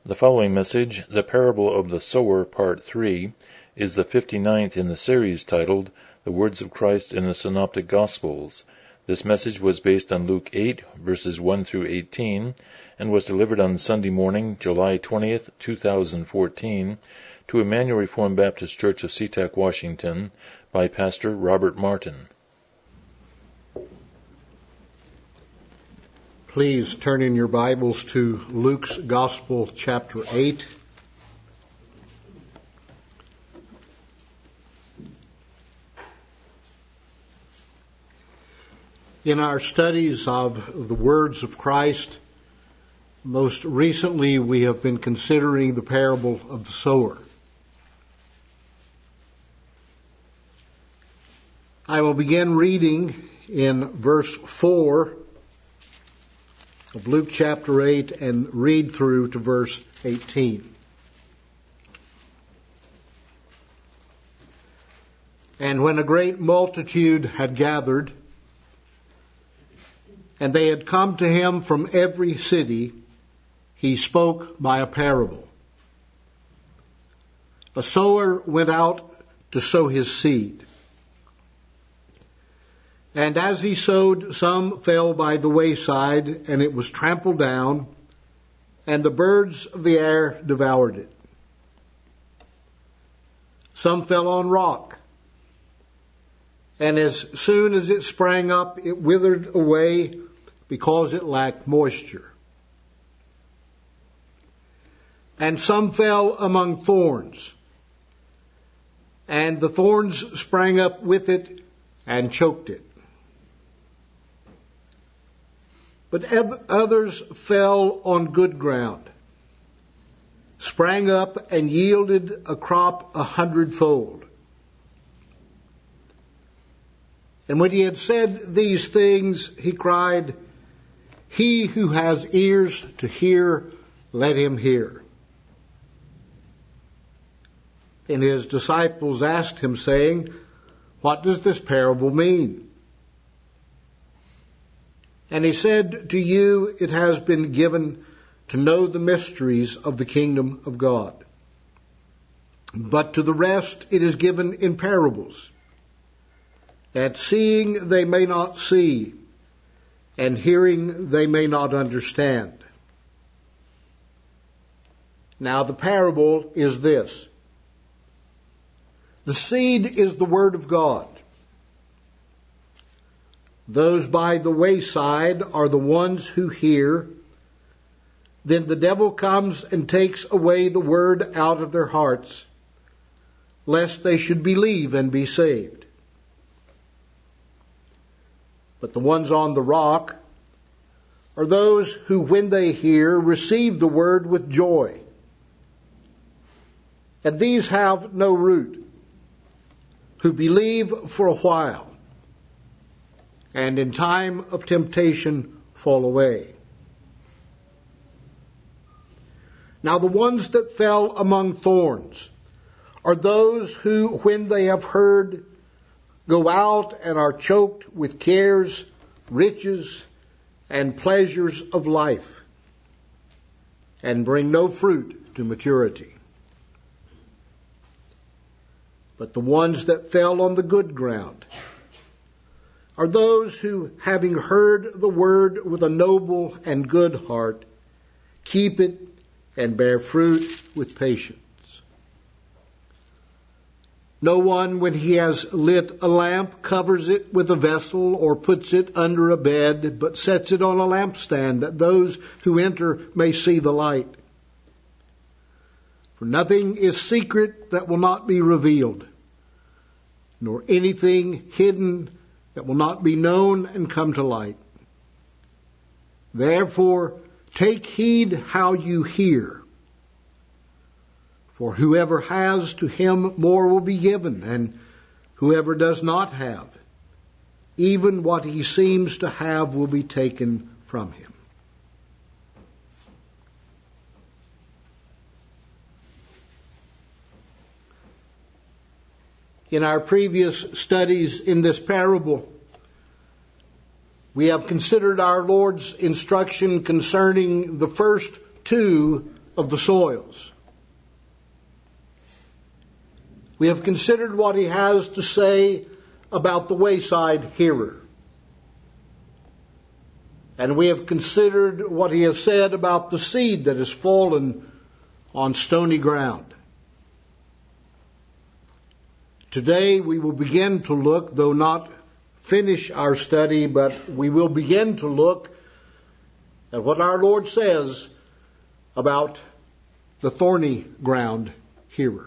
The following message, The Parable of the Sower, Part 3, is the 59th in the series titled, The Words of Christ in the Synoptic Gospels. This message was based on Luke 8, verses 1 through 18, and was delivered on Sunday morning, July 20th, 2014, to Emmanuel Reformed Baptist Church of SeaTac, Washington, by Pastor Robert Martin. Please turn in your Bibles to Luke's Gospel, chapter 8. In our studies of the words of Christ, most recently we have been considering the parable of the sower. I will begin reading in verse 4 of Luke chapter 8 and read through to verse 18. And when a great multitude had gathered, and they had come to him from every city, he spoke by a parable. A sower went out to sow his seed. And as he sowed, some fell by the wayside, and it was trampled down, and the birds of the air devoured it. Some fell on rock, and as soon as it sprang up, it withered away because it lacked moisture. And some fell among thorns, and the thorns sprang up with it and choked it. But others fell on good ground, sprang up and yielded a crop 100-fold. And when he had said these things, he cried, "He who has ears to hear, let him hear." And his disciples asked him, saying, "What does this parable mean?" And he said, "To you it has been given to know the mysteries of the kingdom of God. But to the rest it is given in parables, that seeing they may not see, and hearing they may not understand." Now the parable is this. The seed is the word of God. Those by the wayside are the ones who hear. Then the devil comes and takes away the word out of their hearts, lest they should believe and be saved. But the ones on the rock are those who, when they hear, receive the word with joy. And these have no root, who believe for a while, and in time of temptation fall away. Now the ones that fell among thorns are those who, when they have heard, go out and are choked with cares, riches, and pleasures of life, and bring no fruit to maturity. But the ones that fell on the good ground are those who, having heard the word with a noble and good heart, keep it and bear fruit with patience. No one, when he has lit a lamp, covers it with a vessel or puts it under a bed, but sets it on a lampstand, that those who enter may see the light. For nothing is secret that will not be revealed, nor anything hidden that will not be known and come to light. Therefore, take heed how you hear. For whoever has, to him more will be given, and whoever does not have, even what he seems to have will be taken from him. In our previous studies in this parable, we have considered our Lord's instruction concerning the first two of the soils. We have considered what he has to say about the wayside hearer. And we have considered what he has said about the seed that has fallen on stony ground. Today we will begin to look, though not finish our study, but we will begin to look at what our Lord says about the thorny ground hearer.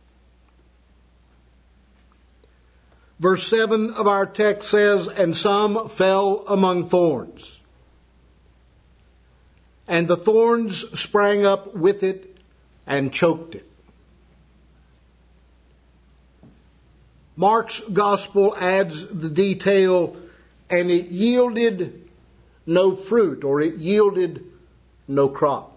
Verse 7 of our text says, "And some fell among thorns, and the thorns sprang up with it and choked it." Mark's gospel adds the detail, "and it yielded no fruit," or it yielded no crop.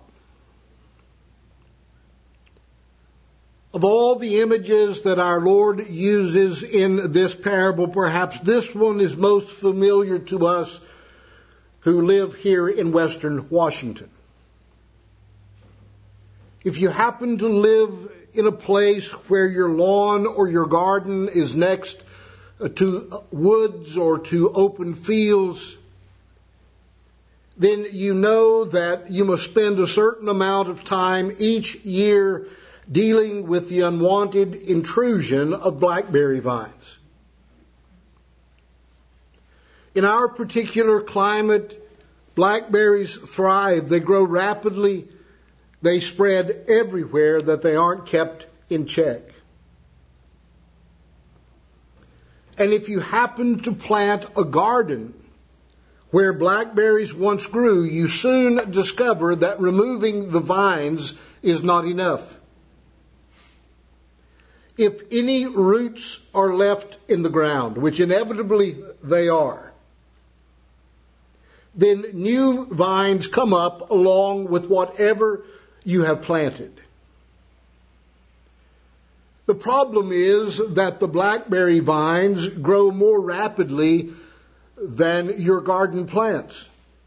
Of all the images that our Lord uses in this parable, perhaps this one is most familiar to us who live here in Western Washington. If you happen to live in a place where your lawn or your garden is next to woods or to open fields, then you know that you must spend a certain amount of time each year dealing with the unwanted intrusion of blackberry vines. In our particular climate, blackberries thrive. They grow rapidly. They spread everywhere that they aren't kept in check. And if you happen to plant a garden where blackberries once grew, you soon discover that removing the vines is not enough. If any roots are left in the ground, which inevitably they are, then new vines come up along with whatever you have planted. The problem is that the blackberry vines grow more rapidly than your garden plants.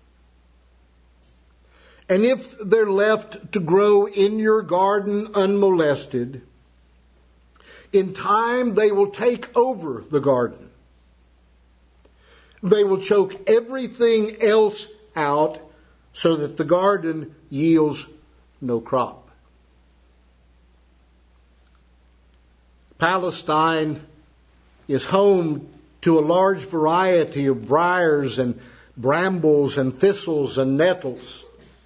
And if they're left to grow in your garden unmolested, in time they will take over the garden. They will choke everything else out so that the garden yields no crop. Palestine is home to a large variety of briars and brambles and thistles and nettles.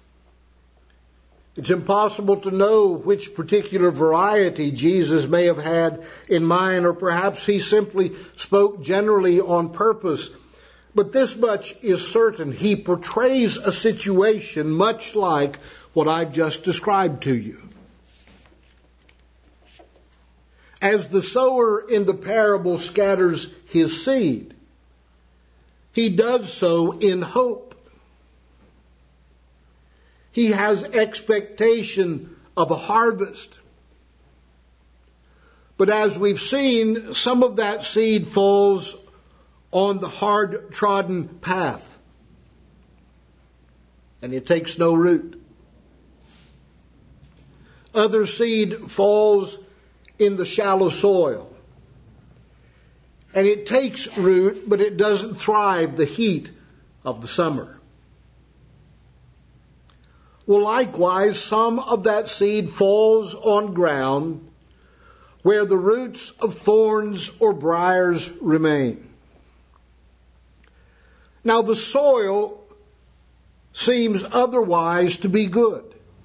It's impossible to know which particular variety Jesus may have had in mind, or perhaps he simply spoke generally on purpose. But this much is certain: he portrays a situation much like what I've just described to you. As the sower in the parable scatters his seed, he does so in hope. He has expectation of a harvest. But as we've seen, some of that seed falls on the hard-trodden path, and it takes no root. Other seed falls in the shallow soil, and it takes root, but it doesn't thrive the heat of the summer. Well, likewise, some of that seed falls on ground where the roots of thorns or briars remain. Now, the soil seems otherwise to be good.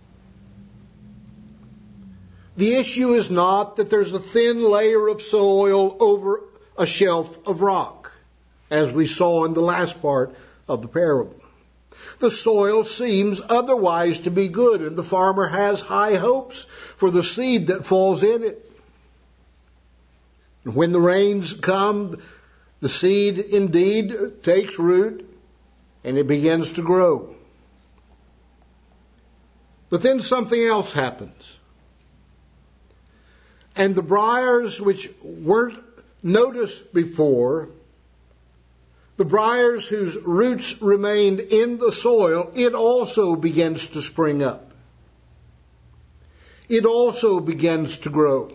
The issue is not that there's a thin layer of soil over a shelf of rock, as we saw in the last part of the parable. The soil seems otherwise to be good, and the farmer has high hopes for the seed that falls in it. And when the rains come, the seed indeed takes root and it begins to grow. But then something else happens. And the briars which weren't noticed before, the briars whose roots remained in the soil, it also begins to spring up. it also begins to grow.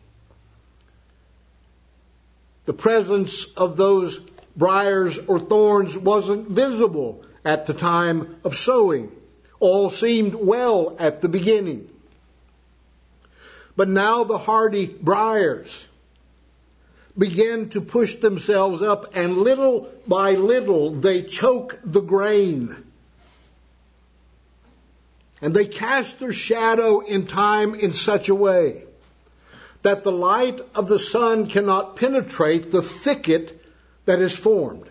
The presence of those briars or thorns wasn't visible at the time of sowing. All seemed well at the beginning. But now the hardy briars begin to push themselves up, and little by little they choke the grain. And they cast their shadow in time in such a way that the light of the sun cannot penetrate the thicket that is formed.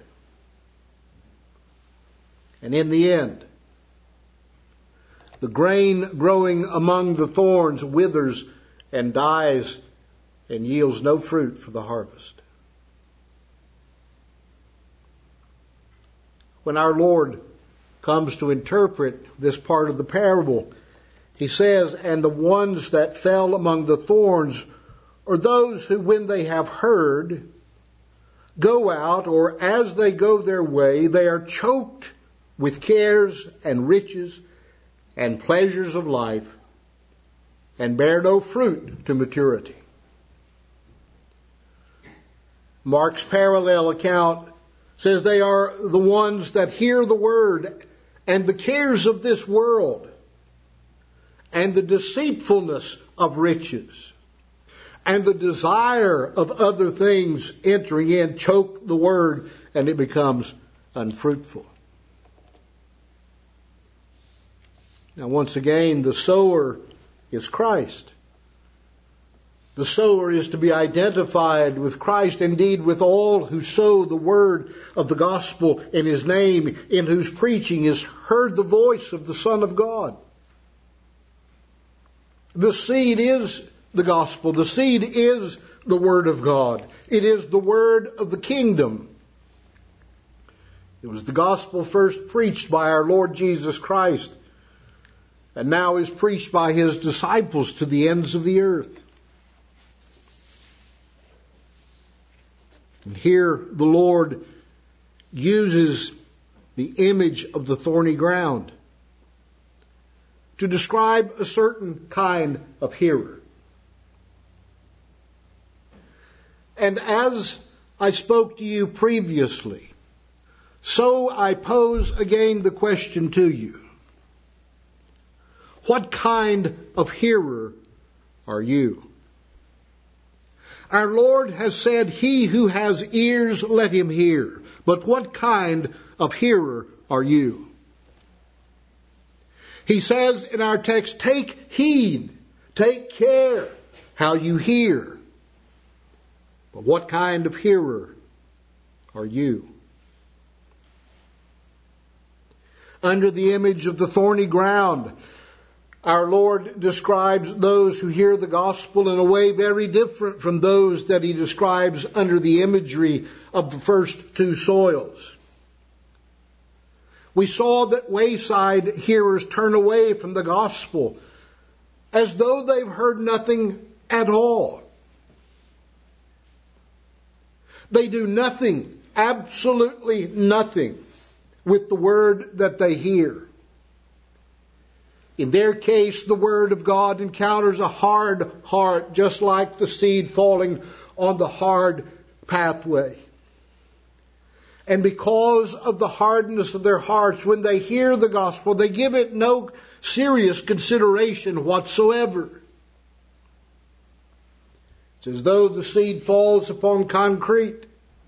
And in the end, the grain growing among the thorns withers and dies and yields no fruit for the harvest. When our Lord comes to interpret this part of the parable, he says, "And the ones that fell among the thorns are those who, when they have heard, go out, or as they go their way, they are choked with cares and riches and pleasures of life, and bear no fruit to maturity." Mark's parallel account says they are the ones that hear the word, and the cares of this world, and the deceitfulness of riches, and the desire of other things entering in choke the word, and it becomes unfruitful. Now, once again, the sower is Christ. The sower is to be identified with Christ, indeed with all who sow the word of the gospel in his name, in whose preaching is heard the voice of the Son of God. The seed is the gospel. The seed is the word of God. It is the word of the kingdom. It was the gospel first preached by our Lord Jesus Christ, and now is preached by his disciples to the ends of the earth. And here the Lord uses the image of the thorny ground to describe a certain kind of hearer. And as I spoke to you previously, so I pose again the question to you. What kind of hearer are you? Our Lord has said, "He who has ears, let him hear." But what kind of hearer are you? He says in our text, take heed, take care how you hear. But what kind of hearer are you? Under the image of the thorny ground, our Lord describes those who hear the gospel in a way very different from those that he describes under the imagery of the first two soils. We saw that wayside hearers turn away from the gospel as though they've heard nothing at all. They do nothing, absolutely nothing, with the word that they hear. In their case, the word of God encounters a hard heart, just like the seed falling on the hard pathway. And because of the hardness of their hearts, when they hear the gospel, they give it no serious consideration whatsoever. It's as though the seed falls upon concrete.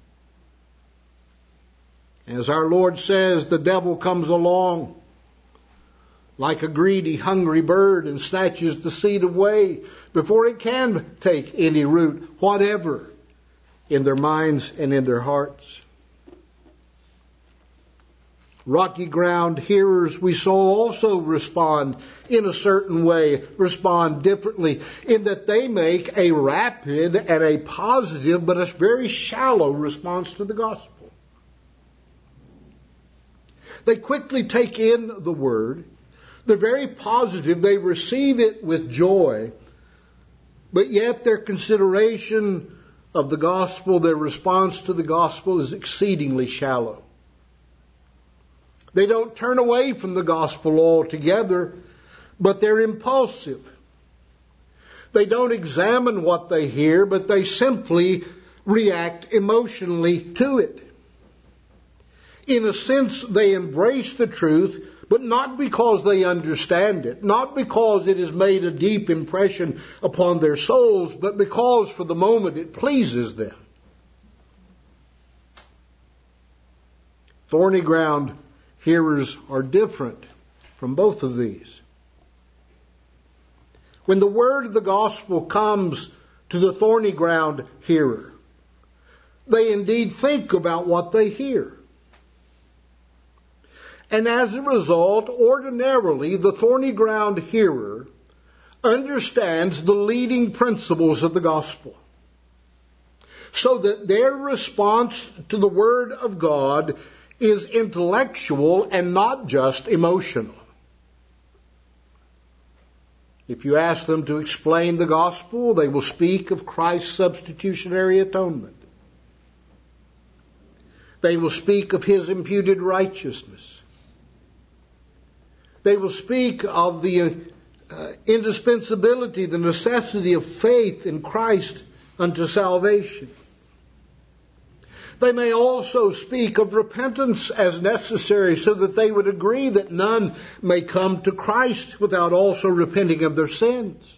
As our Lord says, the devil comes along like a greedy, hungry bird and snatches the seed away before it can take any root whatever in their minds and in their hearts. Rocky ground hearers we saw also respond in a certain way, respond differently, in that they make a rapid and a positive but a very shallow response to the gospel. They quickly take in the word. They're very positive. They receive it with joy. But yet their consideration of the gospel, their response to the gospel is exceedingly shallow. They don't turn away from the gospel altogether, but they're impulsive. They don't examine what they hear, but they simply react emotionally to it. In a sense, they embrace the truth, but not because they understand it, not because it has made a deep impression upon their souls, but because for the moment it pleases them. Thorny ground hearers are different from both of these. When the word of the gospel comes to the thorny ground hearer, they indeed think about what they hear. And as a result, ordinarily, the thorny ground hearer understands the leading principles of the gospel, so that their response to the word of God is intellectual and not just emotional. If you ask them to explain the gospel, they will speak of Christ's substitutionary atonement. They will speak of His imputed righteousness. They will speak of the indispensability, the necessity of faith in Christ unto salvation. They may also speak of repentance as necessary, so that they would agree that none may come to Christ without also repenting of their sins.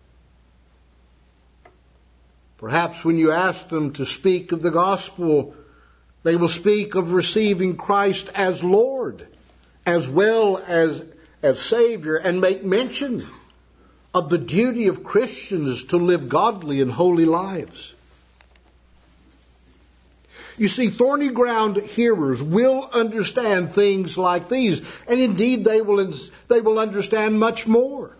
Perhaps when you ask them to speak of the gospel, they will speak of receiving Christ as Lord, as well as Savior, and make mention of the duty of Christians to live godly and holy lives. You see, thorny ground hearers will understand things like these, and indeed they will understand much more.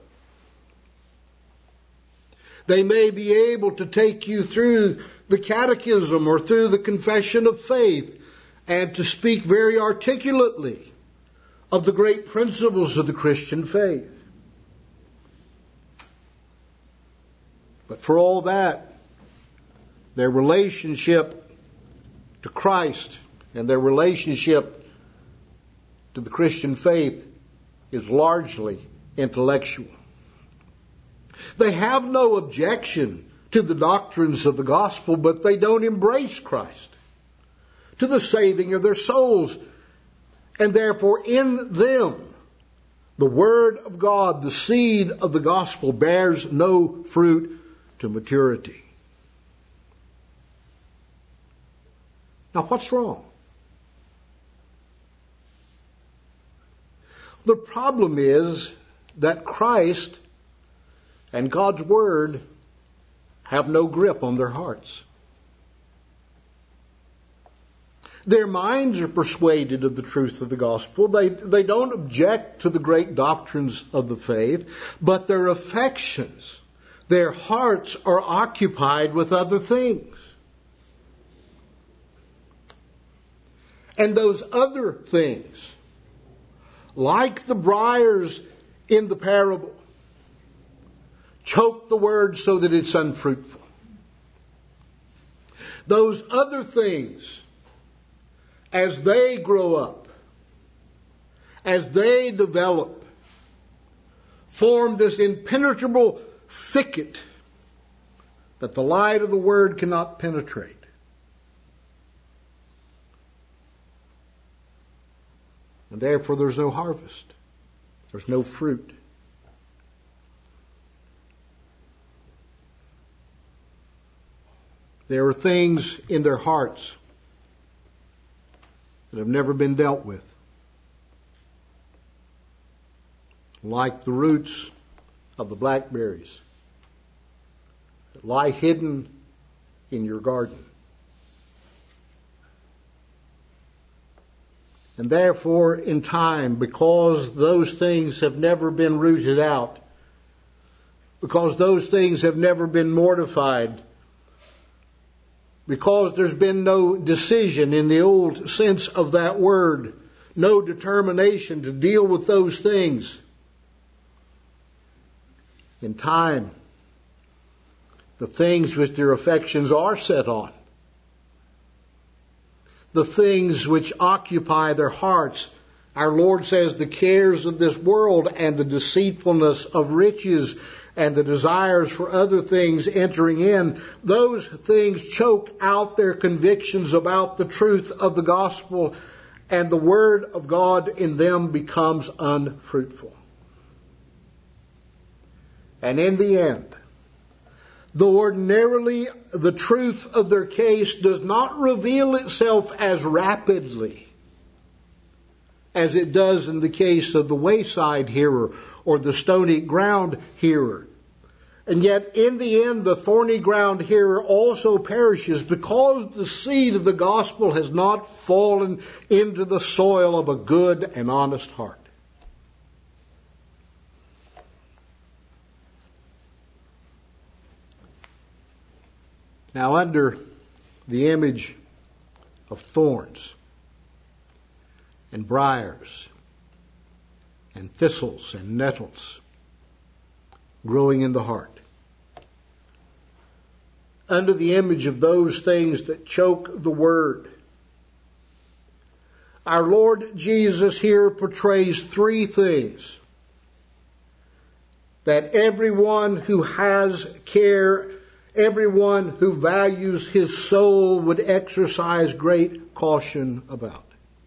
They may be able to take you through the catechism or through the confession of faith and to speak very articulately of the great principles of the Christian faith. But for all that, their relationship to Christ and their relationship to the Christian faith is largely intellectual. They have no objection to the doctrines of the gospel, but they don't embrace Christ to the saving of their souls. And therefore in them, the Word of God, the seed of the gospel, bears no fruit to maturity. Now, what's wrong? The problem is that Christ and God's Word have no grip on their hearts. Their minds are persuaded of the truth of the gospel. They don't object to the great doctrines of the faith, but their affections, their hearts are occupied with other things. And those other things, like the briars in the parable, choke the word so that it's unfruitful. Those other things, as they grow up, as they develop, form this impenetrable thicket that the light of the Word cannot penetrate. And therefore there's no harvest. There's no fruit. There are things in their hearts that have never been dealt with, like the roots of the blackberries that lie hidden in your garden. And therefore, in time, because those things have never been rooted out, because those things have never been mortified, because there's been no decision in the old sense of that word, no determination to deal with those things, in time, the things which their affections are set on, the things which occupy their hearts Our Lord says the cares of this world and the deceitfulness of riches and the desires for other things entering in, those things choke out their convictions about the truth of the gospel, and the word of God in them becomes unfruitful. And in the end, though ordinarily the truth of their case does not reveal itself as rapidly as it does in the case of the wayside hearer or the stony ground hearer, and yet in the end the thorny ground hearer also perishes because the seed of the gospel has not fallen into the soil of a good and honest heart. Now, under the image of thorns and briars and thistles and nettles growing in the heart, under the image of those things that choke the word, our Lord Jesus here portrays three things that everyone who has care, everyone who values his soul would exercise great caution about.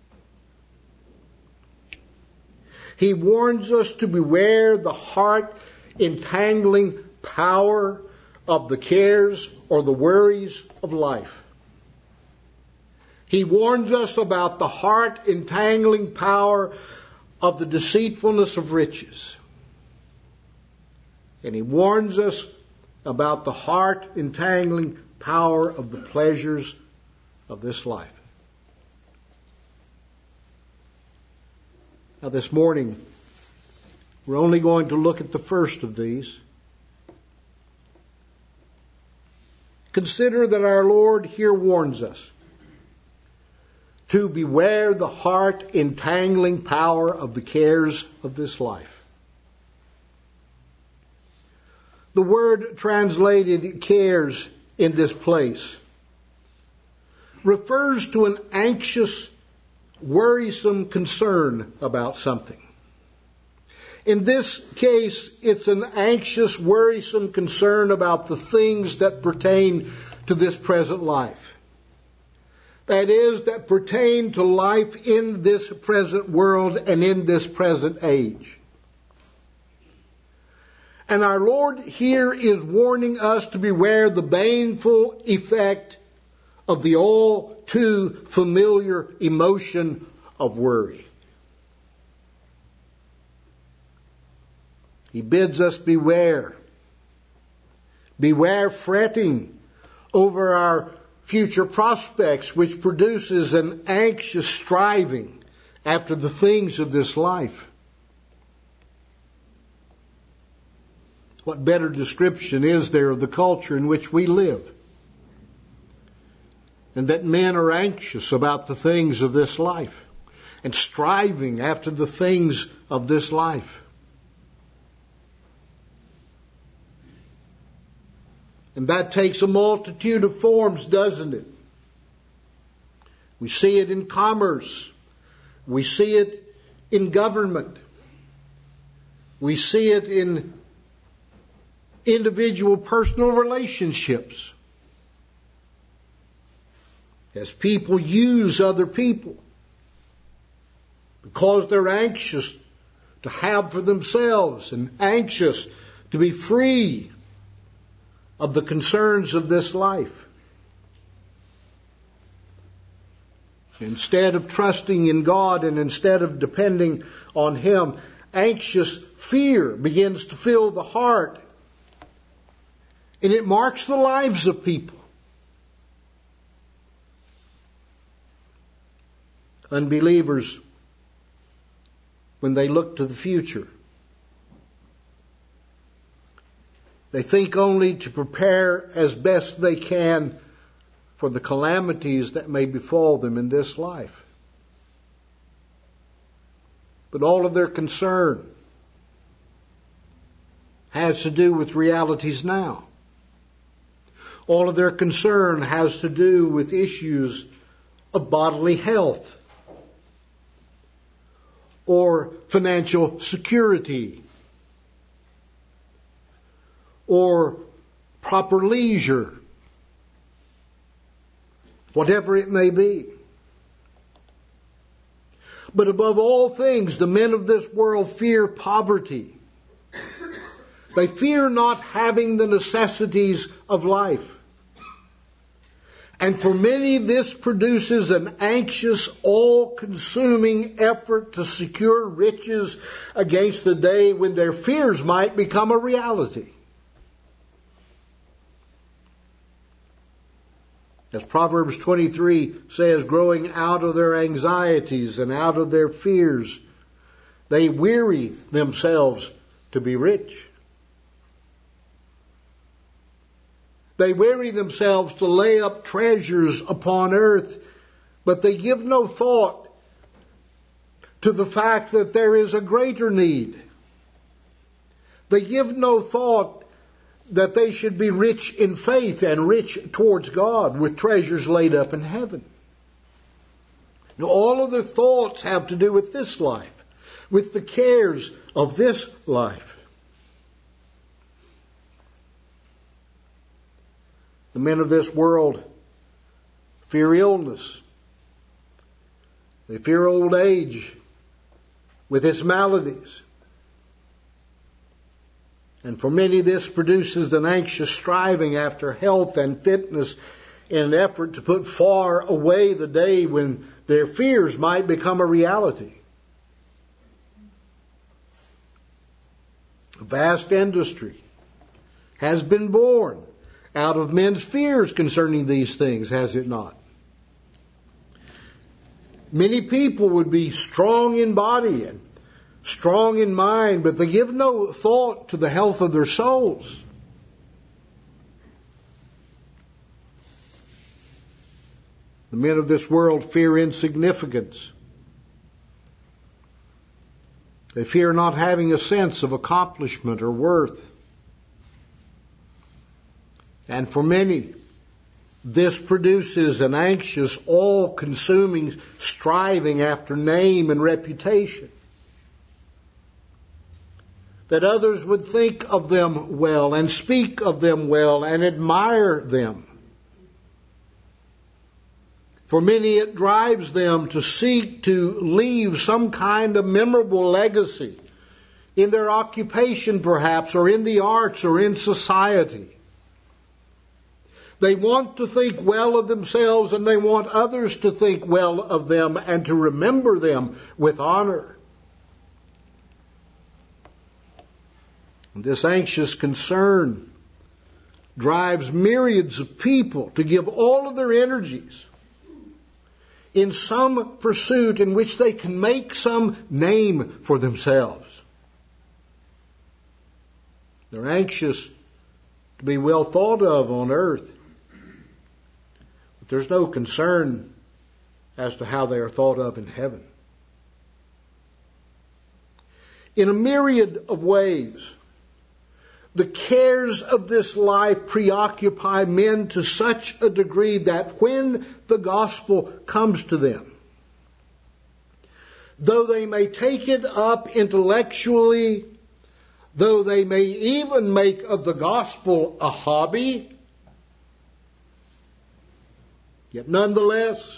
He warns us to beware the heart entangling power of the cares or the worries of life. He warns us about the heart entangling power of the deceitfulness of riches. And he warns us about the heart entangling power of the pleasures of this life. Now this morning, we're only going to look at the first of these. Consider that our Lord here warns us to beware the heart entangling power of the cares of this life. The word translated cares in this place refers to an anxious, worrisome concern about something. In this case, it's an anxious, worrisome concern about the things that pertain to this present life. That is, that pertain to life in this present world and in this present age. And our Lord here is warning us to beware the baneful effect of the all too familiar emotion of worry. He bids us beware. Beware fretting over our future prospects, which produces an anxious striving after the things of this life. What better description is there of the culture in which we live? And that men are anxious about the things of this life and striving after the things of this life. And that takes a multitude of forms, doesn't it? We see it in commerce. We see it in government. We see it in individual personal relationships. As people use other people because they're anxious to have for themselves and anxious to be free of the concerns of this life. Instead of trusting in God and instead of depending on Him, anxious fear begins to fill the heart. And it marks the lives of people. Unbelievers, when they look to the future, they think only to prepare as best they can for the calamities that may befall them in this life. But all of their concern has to do with realities now. All of their concern has to do with issues of bodily health. or financial security, or proper leisure, whatever it may be. But above all things, the men of this world fear poverty. They fear not having the necessities of life. And for many, this produces an anxious, all-consuming effort to secure riches against the day when their fears might become a reality. As Proverbs 23 says, growing out of their anxieties and out of their fears, they weary themselves to be rich. They weary themselves to lay up treasures upon earth, but they give no thought to the fact that there is a greater need. They give no thought that they should be rich in faith and rich towards God with treasures laid up in heaven. Now, all of their thoughts have to do with this life, with the cares of this life. The men of this world fear illness. They fear old age with its maladies. And for many, this produces an anxious striving after health and fitness in an effort to put far away the day when their fears might become a reality. A vast industry has been born out of men's fears concerning these things, has it not? Many people would be strong in body and strong in mind, but they give no thought to the health of their souls. The men of this world fear insignificance. They fear not having a sense of accomplishment or worth. And for many, this produces an anxious, all-consuming striving after name and reputation. That others would think of them well and speak of them well and admire them. For many, it drives them to seek to leave some kind of memorable legacy in their occupation perhaps, or in the arts, or in society. They want to think well of themselves, and they want others to think well of them and to remember them with honor. And this anxious concern drives myriads of people to give all of their energies in some pursuit in which they can make some name for themselves. They're anxious to be well thought of on earth, but there's no concern as to how they are thought of in heaven. In a myriad of ways, the cares of this life preoccupy men to such a degree that when the gospel comes to them, though they may take it up intellectually, though they may even make of the gospel a hobby, yet nonetheless,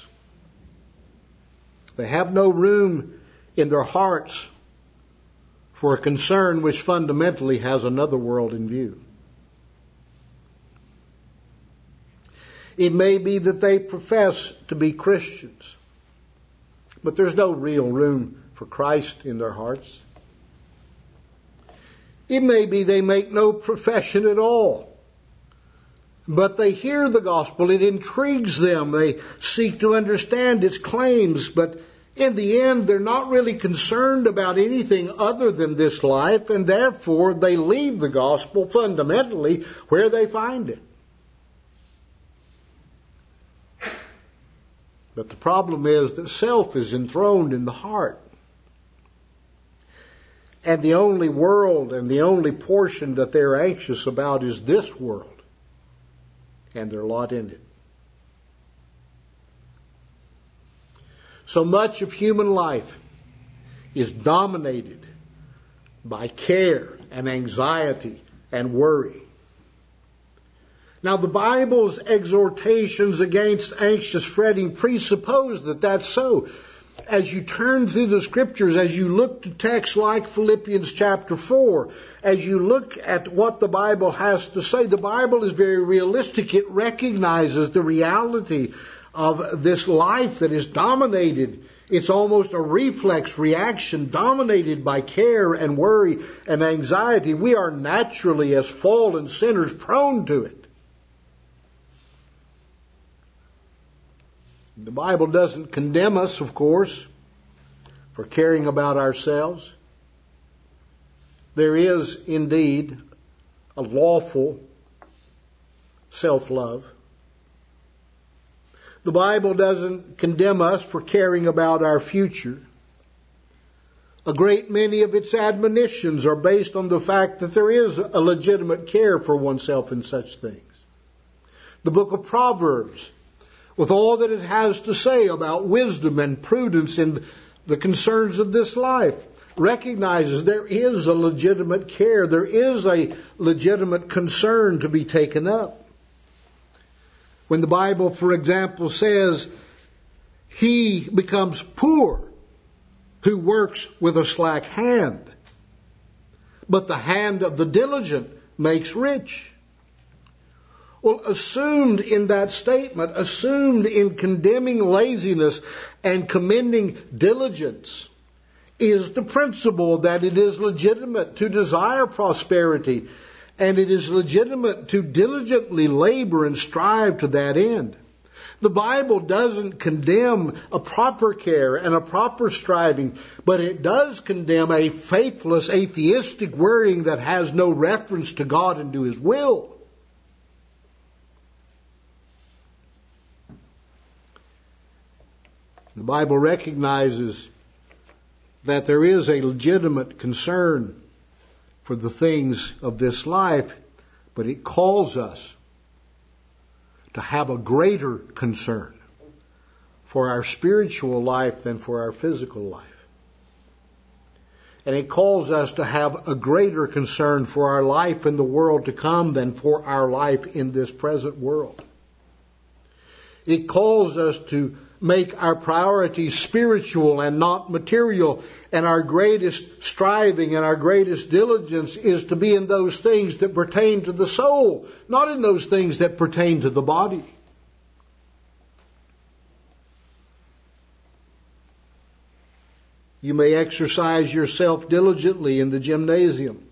they have no room in their hearts for a concern which fundamentally has another world in view. It may be that they profess to be Christians, but there's no real room for Christ in their hearts. It may be they make no profession at all, but they hear the gospel. It intrigues them. They seek to understand its claims, but in the end, they're not really concerned about anything other than this life, and therefore they leave the gospel fundamentally where they find it. But the problem is that self is enthroned in the heart. And the only world and the only portion that they're anxious about is this world and their lot in it. So much of human life is dominated by care and anxiety and worry. Now, the Bible's exhortations against anxious fretting presuppose that that's so. As you turn through the Scriptures, as you look to texts like Philippians chapter 4, as you look at what the Bible has to say, the Bible is very realistic. It recognizes the reality of this life that is dominated. It's almost a reflex reaction dominated by care and worry and anxiety. We are naturally, as fallen sinners, prone to it. The Bible doesn't condemn us, of course, for caring about ourselves. There is indeed a lawful self-love. The Bible doesn't condemn us for caring about our future. A great many of its admonitions are based on the fact that there is a legitimate care for oneself in such things. The book of Proverbs, with all that it has to say about wisdom and prudence in the concerns of this life, recognizes there is a legitimate care, there is a legitimate concern to be taken up. When the Bible, for example, says, he becomes poor who works with a slack hand, but the hand of the diligent makes rich. Well, assumed in that statement, assumed in condemning laziness and commending diligence, is the principle that it is legitimate to desire prosperity, and it is legitimate to diligently labor and strive to that end. The Bible doesn't condemn a proper care and a proper striving, but it does condemn a faithless, atheistic worrying that has no reference to God and to His will. The Bible recognizes that there is a legitimate concern for the things of this life, but it calls us to have a greater concern for our spiritual life than for our physical life. And it calls us to have a greater concern for our life in the world to come than for our life in this present world. It calls us to make our priorities spiritual and not material, and our greatest striving and our greatest diligence is to be in those things that pertain to the soul, not in those things that pertain to the body. You may exercise yourself diligently in the gymnasium.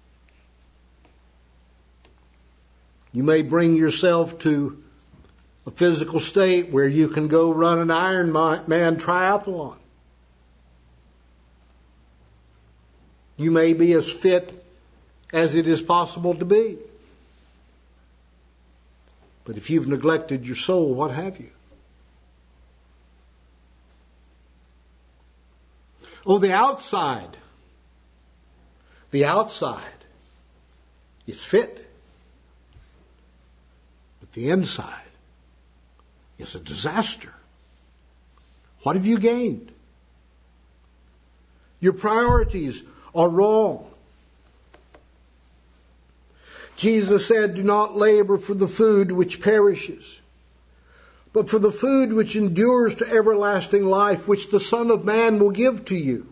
You may bring yourself to a physical state where you can go run an Ironman triathlon. You may be as fit as it is possible to be. But if you've neglected your soul, what have you? Oh, the outside is fit. But the inside is a disaster. What have you gained? Your priorities are wrong. Jesus said, do not labor for the food which perishes, but for the food which endures to everlasting life, which the Son of Man will give to you.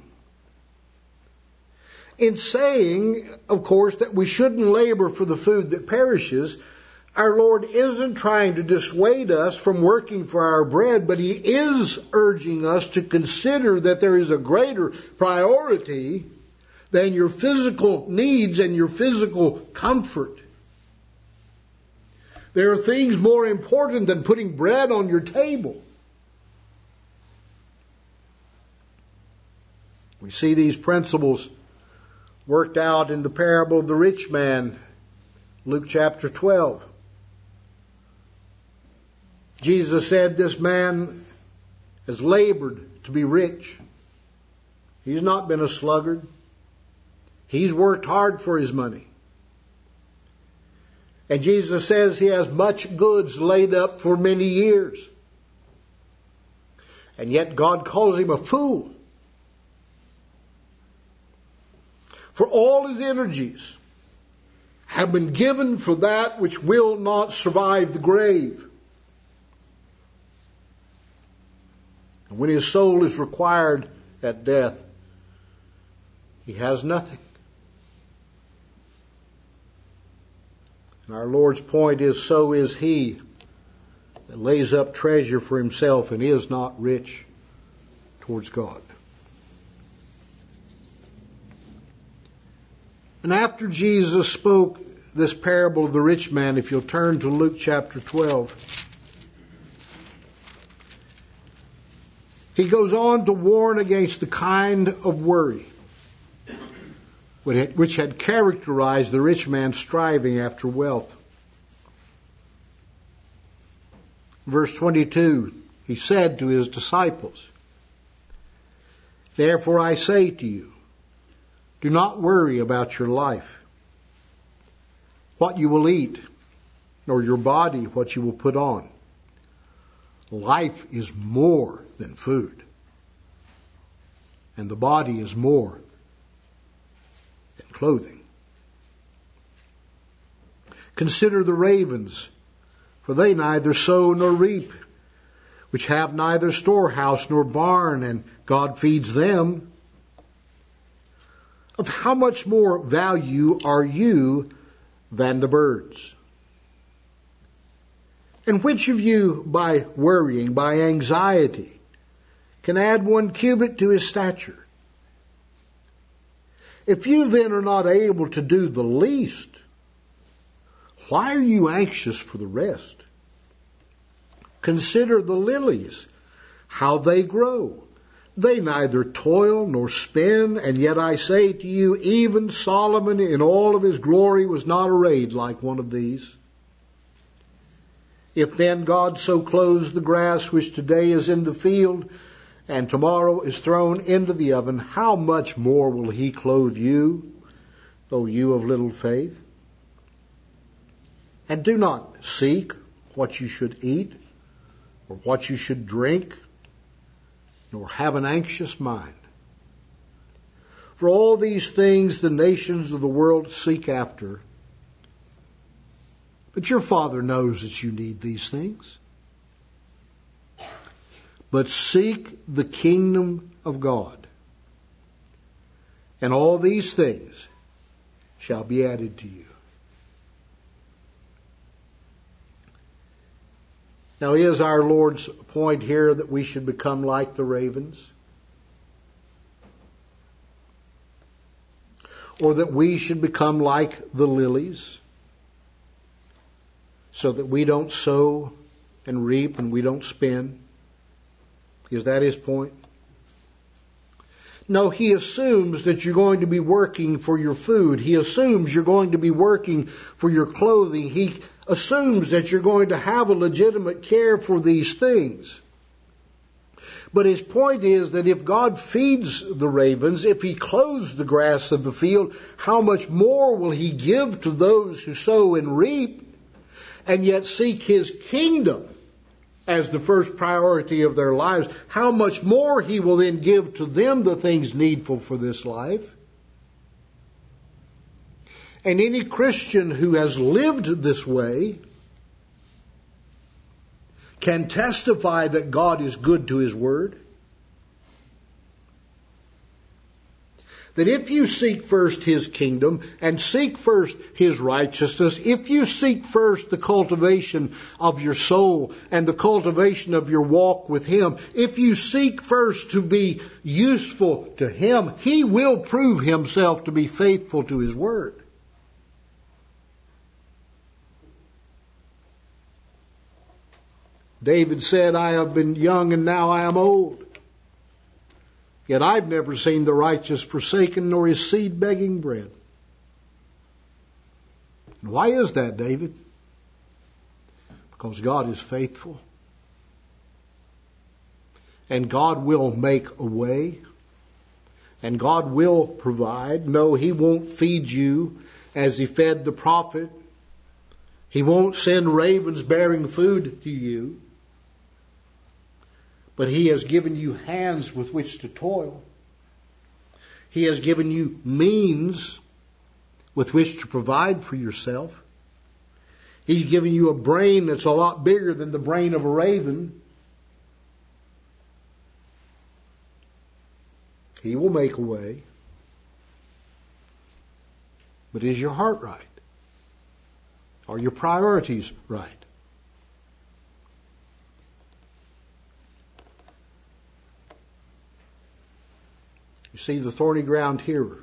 In saying, of course, that we shouldn't labor for the food that perishes, our Lord isn't trying to dissuade us from working for our bread, but He is urging us to consider that there is a greater priority than your physical needs and your physical comfort. There are things more important than putting bread on your table. We see these principles worked out in the parable of the rich man, Luke chapter 12. Jesus said this man has labored to be rich. He's not been a sluggard. He's worked hard for his money. And Jesus says he has much goods laid up for many years. And yet God calls him a fool. For all his energies have been given for that which will not survive the grave. And when his soul is required at death, he has nothing. And our Lord's point is, so is he that lays up treasure for himself and is not rich towards God. And after Jesus spoke this parable of the rich man, if you'll turn to Luke chapter 12, he goes on to warn against the kind of worry which had characterized the rich man striving after wealth. Verse 22, he said to his disciples, "Therefore I say to you, do not worry about your life, what you will eat, nor your body what you will put on. Life is more than food, and the body is more than clothing. Consider the ravens, for they neither sow nor reap, which have neither storehouse nor barn, and God feeds them. Of how much more value are you than the birds? And which of you, by worrying, by anxiety, can add 1 cubit to his stature? If you then are not able to do the least, why are you anxious for the rest? Consider the lilies, how they grow. They neither toil nor spin, and yet I say to you, even Solomon in all of his glory was not arrayed like one of these. If then God so clothes the grass which today is in the field, and tomorrow is thrown into the oven, how much more will he clothe you, O you of little faith? And do not seek what you should eat, or what you should drink, nor have an anxious mind. For all these things the nations of the world seek after. But your Father knows that you need these things. But seek the kingdom of God, and all these things shall be added to you. Now, is our Lord's point here that we should become like the ravens? Or that we should become like the lilies, so that we don't sow and reap and we don't spin? Is that his point? No, he assumes that you're going to be working for your food. He assumes you're going to be working for your clothing. He assumes that you're going to have a legitimate care for these things. But his point is that if God feeds the ravens, if he clothes the grass of the field, how much more will he give to those who sow and reap, and yet seek his kingdom as the first priority of their lives? How much more he will then give to them the things needful for this life. And any Christian who has lived this way can testify that God is good to his word. That if you seek first his kingdom and seek first his righteousness, if you seek first the cultivation of your soul and the cultivation of your walk with him, if you seek first to be useful to him, he will prove himself to be faithful to his word. David said, I have been young and now I am old. Yet I've never seen the righteous forsaken, nor his seed begging bread. And why is that, David? Because God is faithful. And God will make a way. And God will provide. No, he won't feed you as he fed the prophet. He won't send ravens bearing food to you. But he has given you hands with which to toil. He has given you means with which to provide for yourself. He's given you a brain that's a lot bigger than the brain of a raven. He will make a way. But is your heart right? Are your priorities right? You see, the thorny ground hearer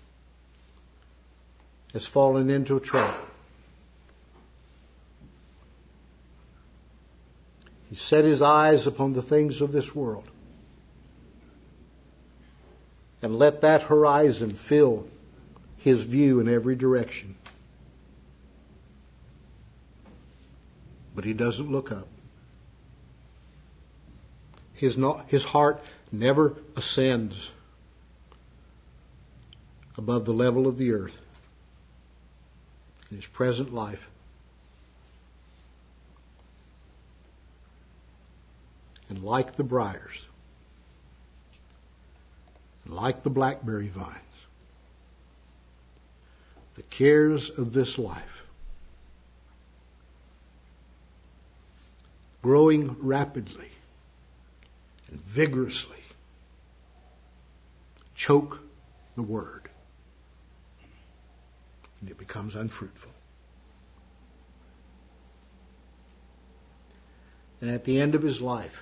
has fallen into a trap. He set his eyes upon the things of this world and let that horizon fill his view in every direction. But he doesn't look up. His heart never ascends above the level of the earth in his present life. And like the briars, and like the blackberry vines, the cares of this life, growing rapidly and vigorously, choke the word, and it becomes unfruitful. And at the end of his life,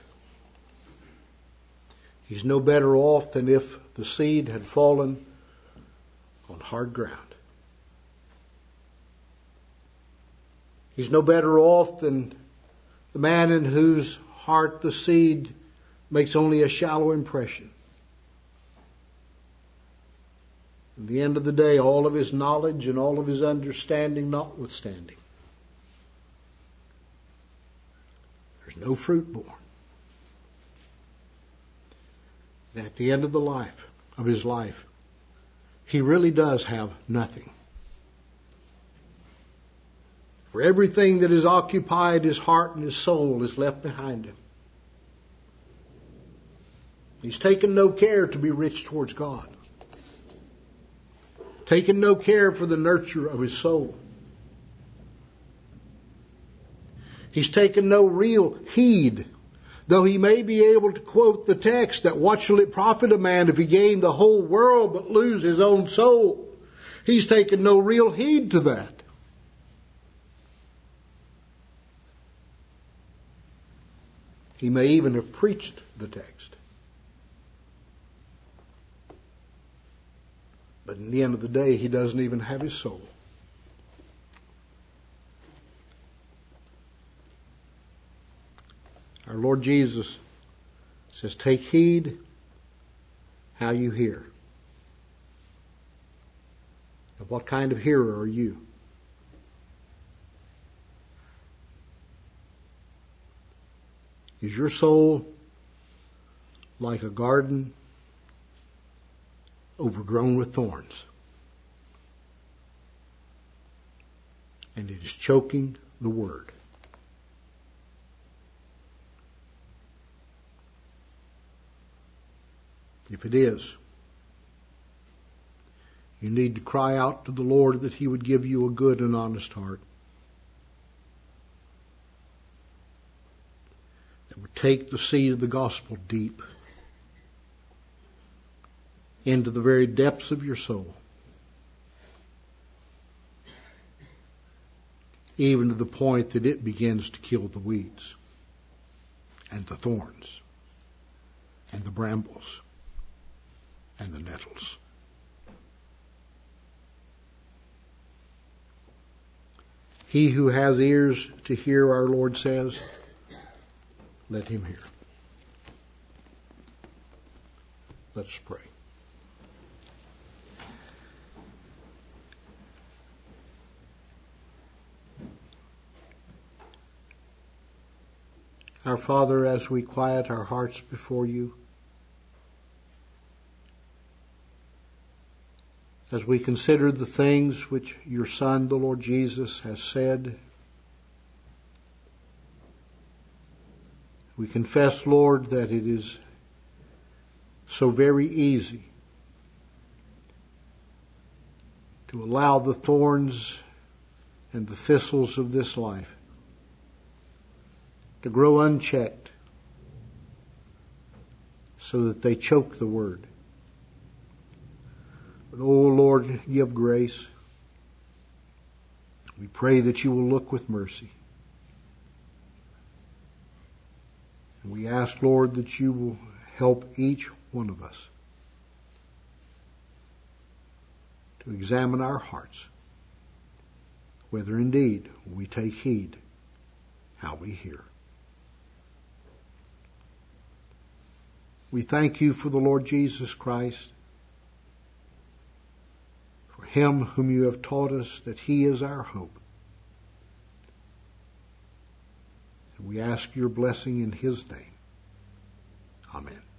he's no better off than if the seed had fallen on hard ground. He's no better off than the man in whose heart the seed makes only a shallow impression. At the end of the day, all of his knowledge and all of his understanding notwithstanding, there's no fruit born. And at the end of his life, he really does have nothing. For everything that has occupied his heart and his soul is left behind him. He's taken no care to be rich towards God. Taken no care for the nurture of his soul. He's taken no real heed, though he may be able to quote the text that what shall it profit a man if he gain the whole world but lose his own soul? He's taken no real heed to that. He may even have preached the text. But in the end of the day, he doesn't even have his soul. Our Lord Jesus says, take heed how you hear. And what kind of hearer are you? Is your soul like a garden overgrown with thorns? And it is choking the word. If it is, you need to cry out to the Lord that He would give you a good and honest heart, that would take the seed of the gospel deep into the very depths of your soul, even to the point that it begins to kill the weeds and the thorns and the brambles and the nettles. He who has ears to hear, our Lord says, let him hear. Let's pray. Our Father, as we quiet our hearts before you, as we consider the things which your Son, the Lord Jesus, has said, we confess, Lord, that it is so very easy to allow the thorns and the thistles of this life to grow unchecked so that they choke the word. But, oh Lord, give grace. We pray that you will look with mercy. And we ask, Lord, that you will help each one of us to examine our hearts, whether indeed we take heed how we hear. We thank you for the Lord Jesus Christ, for him whom you have taught us that he is our hope. And we ask your blessing in his name. Amen.